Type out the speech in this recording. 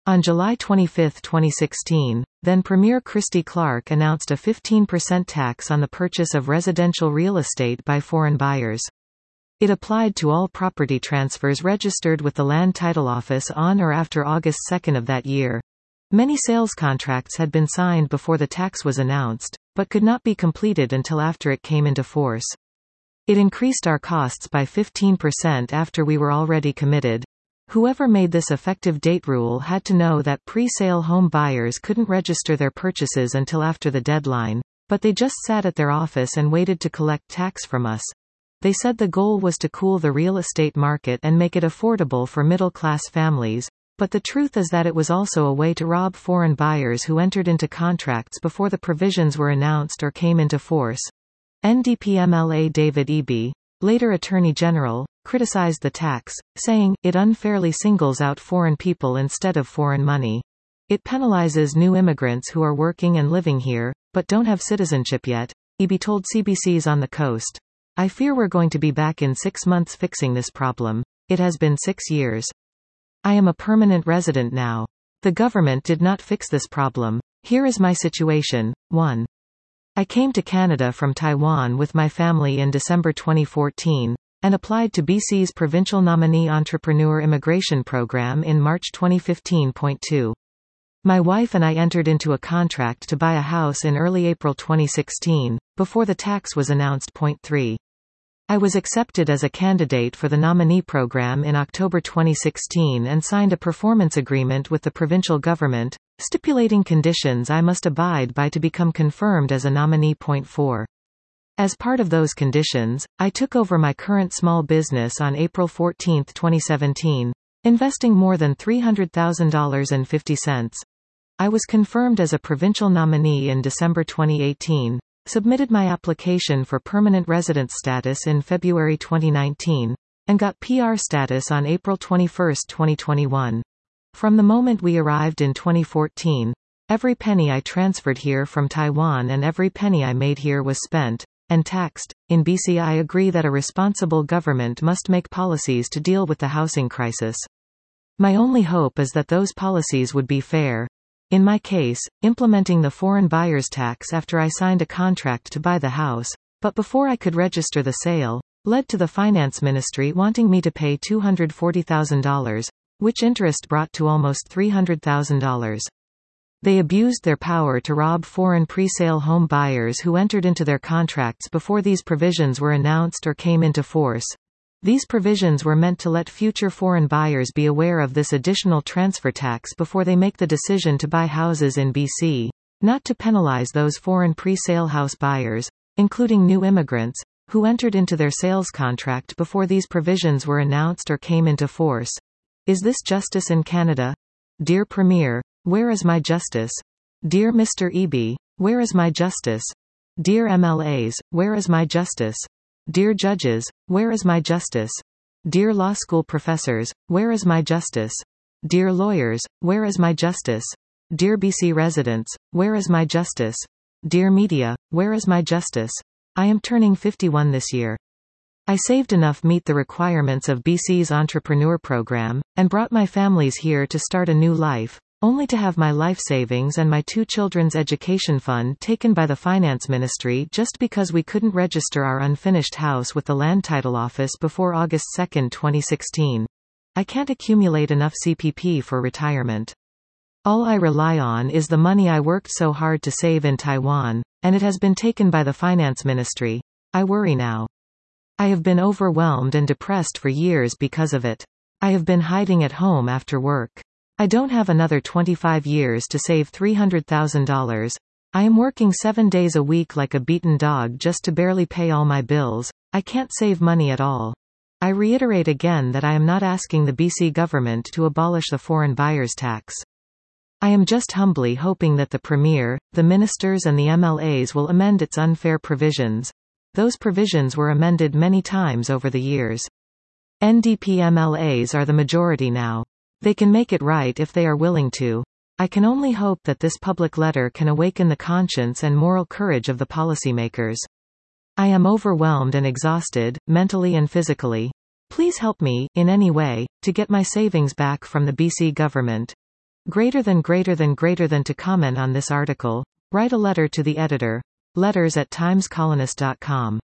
On July 25, 2016, then Premier Christy Clark announced a 15% tax on the purchase of residential real estate by foreign buyers. It applied to all property transfers registered with the Land Title Office on or after August 2 of that year. Many sales contracts had been signed before the tax was announced, but could not be completed until after it came into force. It increased our costs by 15% after we were already committed. Whoever made this effective date rule had to know that pre-sale home buyers couldn't register their purchases until after the deadline, but they just sat at their office and waited to collect tax from us. They said the goal was to cool the real estate market and make it affordable for middle-class families, but the truth is that it was also a way to rob foreign buyers who entered into contracts before the provisions were announced or came into force. NDP MLA David Eby, later Attorney General, criticized the tax, saying, "It unfairly singles out foreign people instead of foreign money. It penalizes new immigrants who are working and living here, but don't have citizenship yet," Eby told CBC's On the Coast. "I fear we're going to be back in 6 months fixing this problem. It has been 6 years. I am a permanent resident now. The government did not fix this problem. Here is my situation. 1. I came to Canada from Taiwan with my family in December 2014, and applied to BC's Provincial Nominee Entrepreneur Immigration Program in March 2015. My wife and I entered into a contract to buy a house in early April 2016, before the tax was announced. 3. I was accepted as a candidate for the nominee program in October 2016 and signed a performance agreement with the provincial government, stipulating conditions I must abide by to become confirmed as a nominee. 4. As part of those conditions, I took over my current small business on April 14, 2017, investing more than $300,050. I was confirmed as a provincial nominee in December 2018, submitted my application for permanent residence status in February 2019, and got PR status on April 21, 2021. From the moment we arrived in 2014, every penny I transferred here from Taiwan and every penny I made here was spent and taxed. In BC, I agree that a responsible government must make policies to deal with the housing crisis. My only hope is that those policies would be fair. In my case, implementing the foreign buyers tax after I signed a contract to buy the house, but before I could register the sale, led to the Finance Ministry wanting me to pay $240,000, which interest brought to almost $300,000. They abused their power to rob foreign pre-sale home buyers who entered into their contracts before these provisions were announced or came into force. These provisions were meant to let future foreign buyers be aware of this additional transfer tax before they make the decision to buy houses in BC, not to penalize those foreign pre-sale house buyers, including new immigrants, who entered into their sales contract before these provisions were announced or came into force. Is this justice in Canada? Dear Premier, where is my justice? Dear Mr. Eby, where is my justice? Dear MLAs, where is my justice? Dear judges, where is my justice? Dear law school professors, where is my justice? Dear lawyers, where is my justice? Dear BC residents, where is my justice? Dear media, where is my justice? I am turning 51 this year. I saved enough meet the requirements of BC's entrepreneur program, and brought my families here to start a new life, only to have my life savings and my 2 children's education fund taken by the Finance Ministry just because we couldn't register our unfinished house with the Land Title Office before August 2, 2016. I can't accumulate enough CPP for retirement. All I rely on is the money I worked so hard to save in Taiwan, and it has been taken by the Finance Ministry. I worry now. I have been overwhelmed and depressed for years because of it. I have been hiding at home after work. I don't have another 25 years to save $300,000. I am working 7 days a week like a beaten dog just to barely pay all my bills. I can't save money at all. I reiterate again that I am not asking the BC government to abolish the foreign buyers tax. I am just humbly hoping that the Premier, the ministers and the MLAs will amend its unfair provisions. Those provisions were amended many times over the years. NDP MLAs are the majority now. They can make it right if they are willing to. I can only hope that this public letter can awaken the conscience and moral courage of the policymakers. I am overwhelmed and exhausted, mentally and physically. Please help me, in any way, to get my savings back from the BC government. To comment on this article, write a letter to the editor. letters@timescolonist.com